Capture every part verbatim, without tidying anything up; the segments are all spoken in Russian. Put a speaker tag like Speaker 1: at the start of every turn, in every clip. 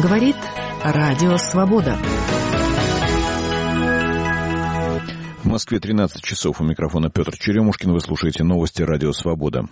Speaker 1: Говорит Радио Свобода.
Speaker 2: В Москве тринадцать часов. У микрофона Петр Черемушкин. Вы слушаете новости Радио Свобода.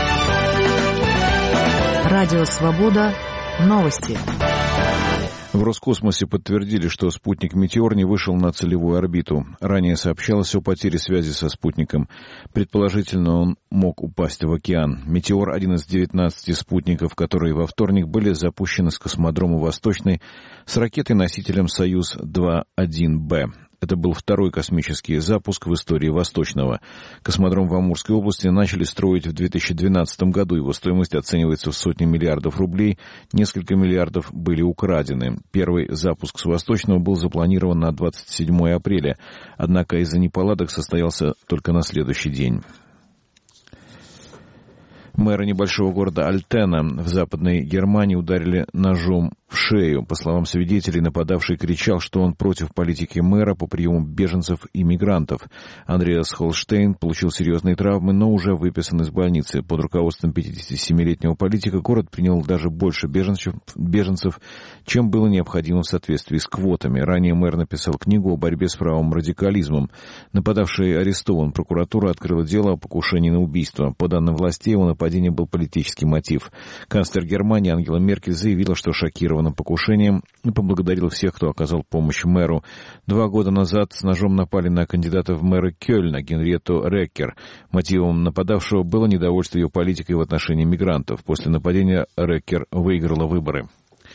Speaker 1: Радио Свобода. Новости.
Speaker 2: В Роскосмосе подтвердили, что спутник «Метеор» не вышел на целевую орбиту. Ранее сообщалось о потере связи со спутником. Предположительно, он мог упасть в океан. «Метеор» — один из девятнадцати спутников, которые во вторник были запущены с космодрома «Восточный» с ракетой-носителем «Союз два один Б». Это был второй космический запуск в истории Восточного. Космодром в Амурской области начали строить в две тысячи двенадцатом году. Его стоимость оценивается в сотни миллиардов рублей. Несколько миллиардов были украдены. Первый запуск с Восточного был запланирован на двадцать седьмое апреля. Однако из-за неполадок состоялся только на следующий день. Мэра небольшого города Альтена в Западной Германии ударили ножом в шею. По словам свидетелей, нападавший кричал, что он против политики мэра по приему беженцев и мигрантов. Андреас Холштейн получил серьезные травмы, но уже выписан из больницы. Под руководством пятидесятисемилетнего политика город принял даже больше беженцев, беженцев, чем было необходимо в соответствии с квотами. Ранее мэр написал книгу о борьбе с правым радикализмом. Нападавший арестован. Прокуратура открыла дело о покушении на убийство. По данным властей, у нападения был политический мотив. Канцлер Германии Ангела Меркель заявила, что шокирована покушением, и поблагодарил всех, кто оказал помощь мэру. Два года назад с ножом напали на кандидата в мэры Кёльна Генриетту Реккер. Мотивом нападавшего было недовольство ее политикой в отношении мигрантов. После нападения Реккер выиграла выборы.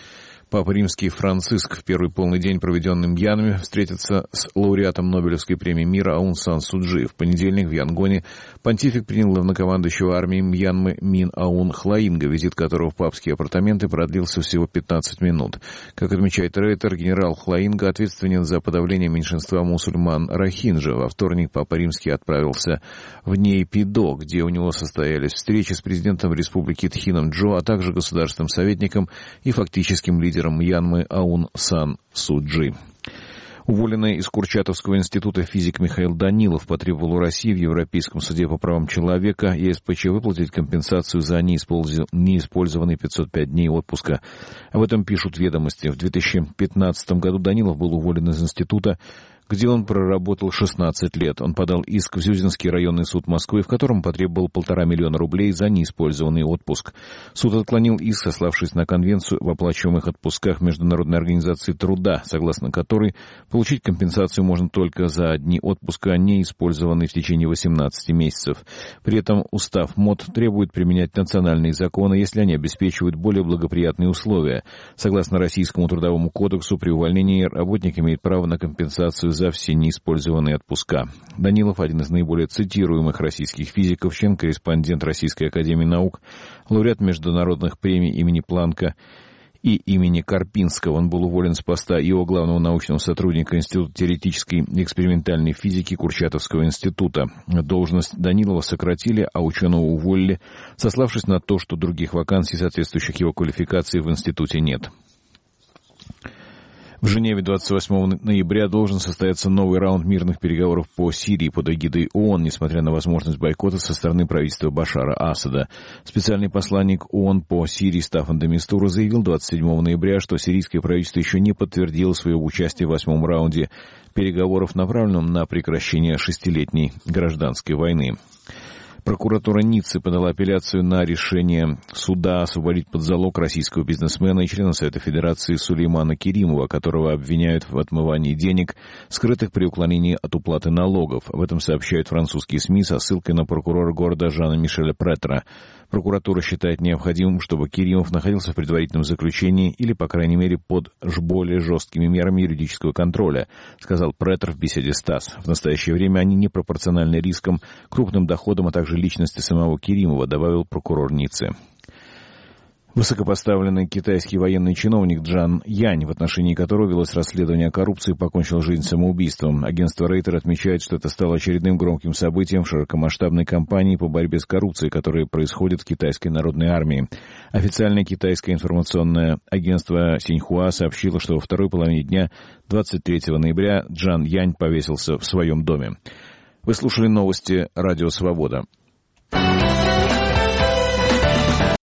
Speaker 2: Папа Римский Франциск в первый полный день, проведенный в Мьянме, встретится с лауреатом Нобелевской премии мира Аун Сан Су Чжи. В понедельник в Янгоне понтифик принял главнокомандующего армии Мьянмы Мин Аун Хлаинга, визит которого в папские апартаменты продлился всего пятнадцать минут. Как отмечает Рейтер, генерал Хлаинга ответственен за подавление меньшинства мусульман Рохинджа. Во вторник Папа Римский отправился в Нейпидо, где у него состоялись встречи с президентом республики Тхином Джо, а также государственным советником и фактическим лидером Мьянмы Аун Сан Су Чжи. Уволенный из Курчатовского института физик Михаил Данилов потребовал у России в Европейском суде по правам человека и эс пэ че выплатить компенсацию за неиспользованные пятьсот пять дней отпуска. Об этом пишут «Ведомости». В две тысячи пятнадцатом году Данилов был уволен из института, где он проработал шестнадцать лет. Он подал иск в Зюзинский районный суд Москвы, в котором потребовал полтора миллиона рублей за неиспользованный отпуск. Суд отклонил иск, сославшись на конвенцию об оплачиваемых отпусках Международной организации труда, согласно которой получить компенсацию можно только за дни отпуска, не использованные в течение восемнадцати месяцев. При этом устав МОД требует применять национальные законы, если они обеспечивают более благоприятные условия. Согласно Российскому трудовому кодексу, при увольнении работник имеет право на компенсацию за все неиспользованные отпуска. Данилов — один из наиболее цитируемых российских физиков, член-корреспондент Российской академии наук, лауреат международных премий имени Планка и имени Карпинского. Он был уволен с поста его главного научного сотрудника Института теоретической и экспериментальной физики Курчатовского института. Должность Данилова сократили, а ученого уволили, сославшись на то, что других вакансий, соответствующих его квалификации, в институте нет. В Женеве двадцать восьмого ноября должен состояться новый раунд мирных переговоров по Сирии под эгидой ООН, несмотря на возможность бойкота со стороны правительства Башара Асада. Специальный посланник ООН по Сирии Стаффан де Мистура заявил двадцать седьмого ноября, что сирийское правительство еще не подтвердило своего участия в восьмом раунде переговоров, направленном на прекращение шестилетней гражданской войны. Прокуратура Ниццы подала апелляцию на решение суда освободить под залог российского бизнесмена и члена Совета Федерации Сулеймана Керимова, которого обвиняют в отмывании денег, скрытых при уклонении от уплаты налогов. Об этом сообщают французские СМИ со ссылкой на прокурора города Жана-Мишеля Претера. Прокуратура считает необходимым, чтобы Керимов находился в предварительном заключении или, по крайней мере, под более жесткими мерами юридического контроля, сказал Претер в беседе с ТАСС. В настоящее время они непропорциональны рискам, крупным доходам, а также личности самого Керимова, добавил прокурор Ниццы. Высокопоставленный китайский военный чиновник Джан Янь, в отношении которого велось расследование о коррупции, покончил жизнь самоубийством. Агентство Рейтер отмечает, что это стало очередным громким событием в широкомасштабной кампании по борьбе с коррупцией, которая происходит в китайской народной армии. Официальное китайское информационное агентство Синьхуа сообщило, что во второй половине дня двадцать третьего ноября Джан Янь повесился в своем доме. Вы слушали новости «Радио Свобода».